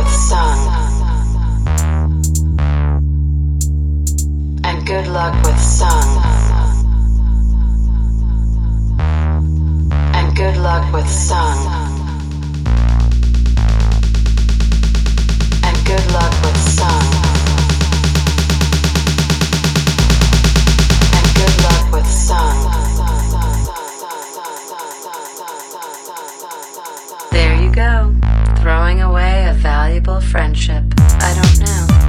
with sung. And good luck with sung. And good luck with sung. And good luck with sung. And good luck with sung. There you go, throwing away a valuable friendship. I don't know.